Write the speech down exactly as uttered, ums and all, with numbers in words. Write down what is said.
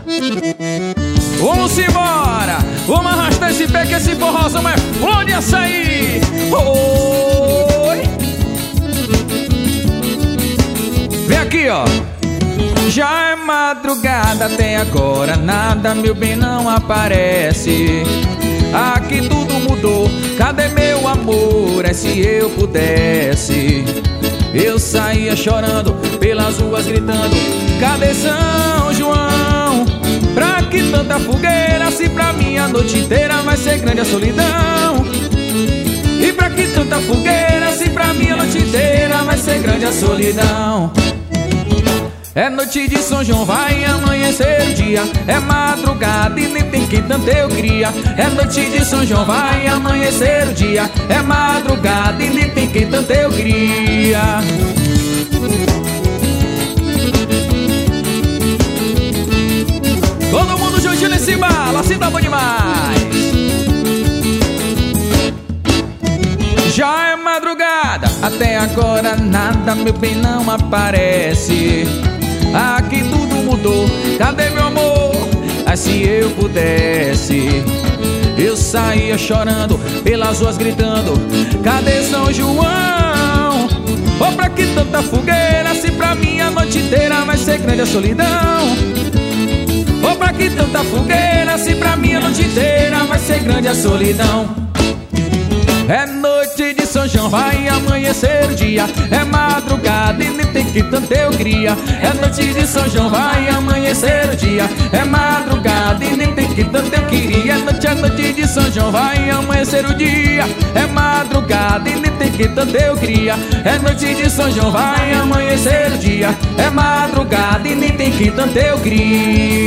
Vamos embora, vamos arrastar esse pé que esse forrozão é flor de açaí. Oi. Vem aqui, ó. Já é madrugada, até agora nada, meu bem, não aparece. Aqui tudo mudou, cadê meu amor? É se eu pudesse, eu saía chorando pelas ruas gritando: cadê São João? Pra que tanta fogueira, se pra mim a noite inteira vai ser grande a solidão? E pra que tanta fogueira, se pra mim a noite inteira vai ser grande a solidão? É noite de São João, vai amanhecer o dia. É madrugada e nem tem quem tanto eu queria. É noite de São João, vai amanhecer o dia. É madrugada e nem tem quem tanto eu queria. Todo mundo juntinho nesse bala, assim tá bom demais. Já é madrugada, até agora nada, meu bem, não aparece. Aqui tudo mudou, cadê meu amor? Ah, se eu pudesse, eu saía chorando pelas ruas gritando: cadê São João? Oh, pra que tanta fogueira, se pra mim a noite inteira vai ser grande a solidão? Oh, pra que tanta fogueira, se pra mim a noite inteira vai ser grande a solidão? É noite de São João, vai amanhecer o dia. É madrugada e nem tem que tanto eu queria. É noite de São João, vai amanhecer o dia. É madrugada e nem tem que tanto eu queria. É noite, é noite de São João, vai amanhecer o dia. É madrugada e nem tem que tanto eu queria. É noite de São João, vai amanhecer o dia. É madrugada e nem tem que tanto eu queria.